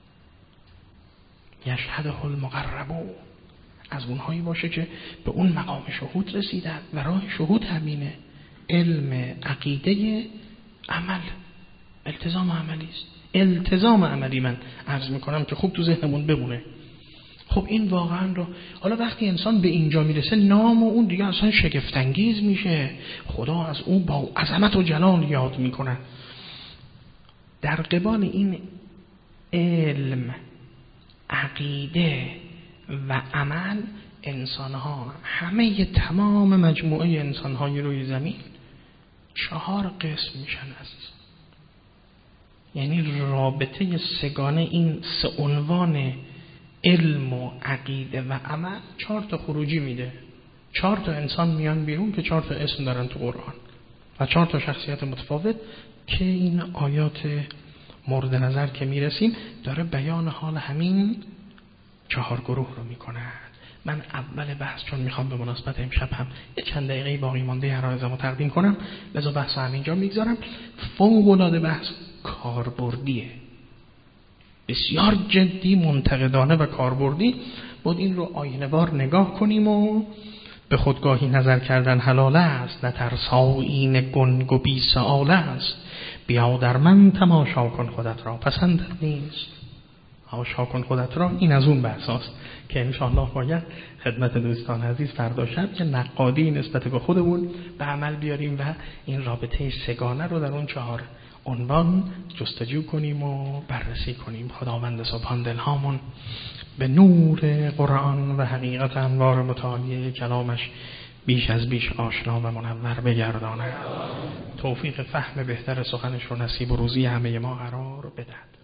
یشهده المقربون، از اونهایی باشه که به اون مقام شهود رسیدن و راه شهود همینه علم، عقیده، عمل. التزام عملی است. التزام عملی من عرض میکنم که خوب تو ذهنمون بمونه. خب این واقعا رو حالا وقتی انسان به اینجا میرسه نام و اون دیگه اصلا شگفت‌انگیز میشه. خدا از اون با عظمت و جلال یاد میکنه. در قبال این علم، عقیده و عمل انسانها همه تمام مجموعه انسانهای روی زمین 4 قسم میشن عزیز. یعنی رابطه سگانه این 3 عنوان علم و عقیده و عمل 4 تا خروجی میده. 4 تا انسان میان بیرون که 4 تا اسم دارن تو قرآن و 4 تا شخصیت متفاوت که این آیات مورد نظر که میرسیم داره بیان حال همین 4 گروه رو میکنه. من اول بحث چون میخوام به مناسبت امشب هم یه چند دقیقه باقی مانده عرایضمو تقدیم کنم، لذا بحث همینجا میگذارم. فوق العاده بحث کاربردیه، بسیار جدی، منتقدانه و کاربردی. بود این رو آینه‌وار نگاه کنیم و به خودگاهی نظر کردن حلال است، نه ترسایین گنگ و بی سؤال است. بیا در من تماشا کن خودت را، پسندت نیست تماشا کن خودت را. این از اون بحثاست که انشاءالله باید خدمت دوستان عزیز فردا شب که نقادی نسبت به خودمون به عمل بیاریم و این رابطه سگانه رو در اون 4 عنوان جستجو کنیم و بررسی کنیم. خداوند سبحان دلهامون به نور قرآن و حقیقت انوار متعالی کلامش بیش از بیش آشنا و منور بگرداند. توفیق فهم بهتر سخنش رو نصیب و روزی همه ما قرار بدهد.